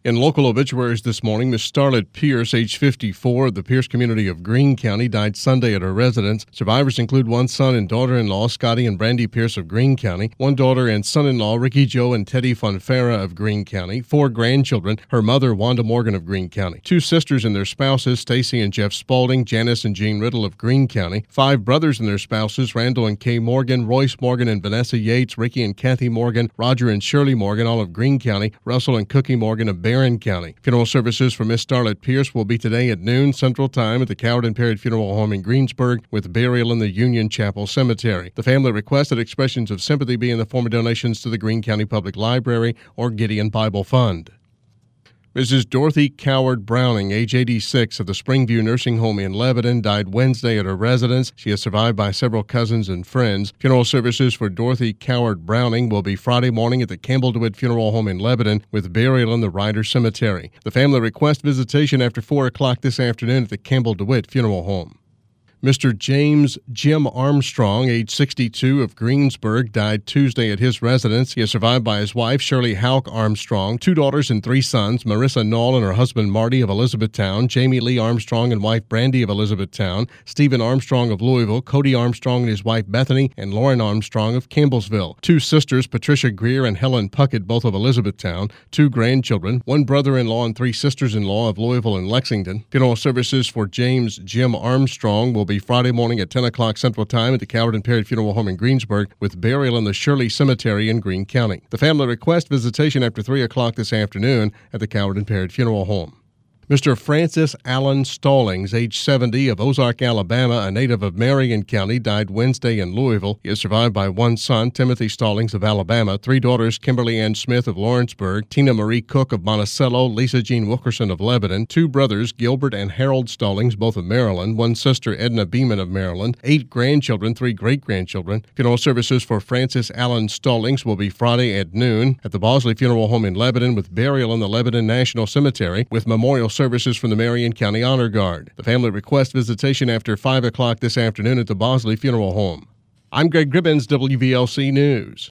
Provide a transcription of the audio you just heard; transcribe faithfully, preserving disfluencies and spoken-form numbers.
In local obituaries this morning, Miss Starlet Pierce, age fifty-four, of the Pierce community of Greene County, died Sunday at her residence. Survivors include one son and daughter-in-law, Scotty and Brandy Pierce of Greene County, one daughter and son-in-law, Ricky Joe and Teddy Fonfera of Greene County, four grandchildren, her mother, Wanda Morgan of Greene County, two sisters and their spouses, Stacy and Jeff Spaulding, Janice and Jean Riddle of Greene County, five brothers and their spouses, Randall and Kay Morgan, Royce Morgan and Vanessa Yates, Ricky and Kathy Morgan, Roger and Shirley Morgan, all of Greene County, Russell and Cookie Morgan of Barron County. Funeral services for Miss Starlet Pierce will be today at noon Central Time at the Coward and Parrott Funeral Home in Greensburg, with burial in the Union Chapel Cemetery. The family requests that expressions of sympathy be in the form of donations to the Greene County Public Library or Gideon Bible Fund. Missus Dorothy Coward Browning, age eighty-six, of the Springview Nursing Home in Lebanon, died Wednesday at her residence. She is survived by several cousins and friends. Funeral services for Dorothy Coward Browning will be Friday morning at the Campbell DeWitt Funeral Home in Lebanon, with burial in the Ryder Cemetery. The family requests visitation after four o'clock this afternoon at the Campbell DeWitt Funeral Home. Mister James Jim Armstrong, age sixty-two, of Greensburg, died Tuesday at his residence. He is survived by his wife, Shirley Houck Armstrong, two daughters and three sons, Marissa Knoll and her husband Marty of Elizabethtown, Jamie Lee Armstrong and wife Brandy of Elizabethtown, Stephen Armstrong of Louisville, Cody Armstrong and his wife Bethany, and Lauren Armstrong of Campbellsville, two sisters, Patricia Greer and Helen Puckett, both of Elizabethtown, two grandchildren, one brother-in-law and three sisters-in-law of Louisville and Lexington. Funeral services for James Jim Armstrong will be Friday morning at ten o'clock Central Time at the Coward and Parrott Funeral Home in Greensburg, with burial in the Shirley Cemetery in Greene County. The family requests visitation after three o'clock this afternoon at the Coward and Parrott Funeral Home. Mister Francis Allen Stallings, age seventy, of Ozark, Alabama, a native of Marion County, died Wednesday in Louisville. He is survived by one son, Timothy Stallings of Alabama, three daughters, Kimberly Ann Smith of Lawrenceburg, Tina Marie Cook of Monticello, Lisa Jean Wilkerson of Lebanon, two brothers, Gilbert and Harold Stallings, both of Maryland, one sister, Edna Beeman of Maryland, eight grandchildren, three great-grandchildren. Funeral services for Francis Allen Stallings will be Friday at noon at the Bosley Funeral Home in Lebanon, with burial in the Lebanon National Cemetery, with memorial services from the Marion County Honor Guard. The family requests visitation after five o'clock this afternoon at the Bosley Funeral Home. I'm Greg Gribbins, W V L C News.